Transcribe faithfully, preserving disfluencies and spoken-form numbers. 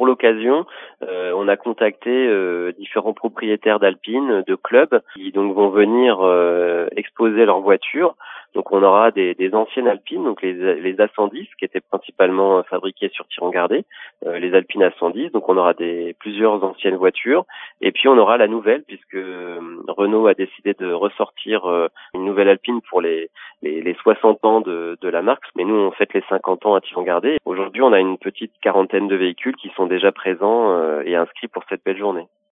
pour l'occasion, euh, on a contacté euh, différents propriétaires d'Alpine, de clubs, qui donc vont venir euh, exposer leurs voitures. Donc on aura des, des anciennes Alpines, donc les, les A cent dix qui étaient principalement fabriquées sur tir en gardé, euh, les Alpines A cent dix. Donc on aura des plusieurs anciennes voitures, et puis on aura la nouvelle puisque euh, Renault a décidé de ressortir euh, une nouvelle Alpine pour les, les, les soixante ans de, de la marque. Mais nous on fête les cinquante ans à tir en gardé. Aujourd'hui on a une petite quarantaine de véhicules qui sont déjà présents euh, et inscrits pour cette belle journée.